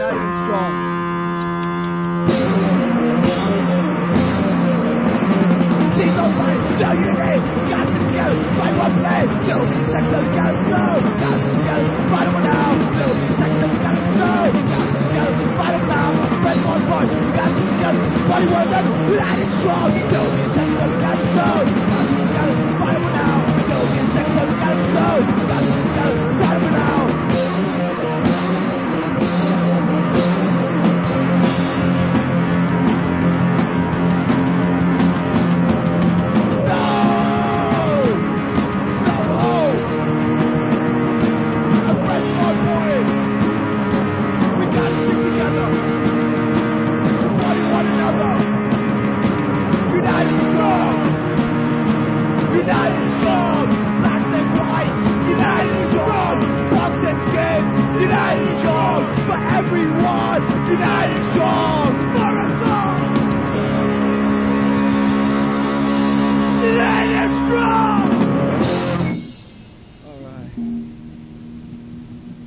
united and strong. Teams don't fight, no unity, got to together, fight one play, no sector, got to go, got to together, fight one now, no sector, got to go, got to together, fight one now, fight one point, got to together, fight one another, united strong, no sector, got to go, got to together, fight one now, no sector, got to go, got to together, fight one now. United strong, blacks and white, united strong, punks and skins, united strong, for everyone.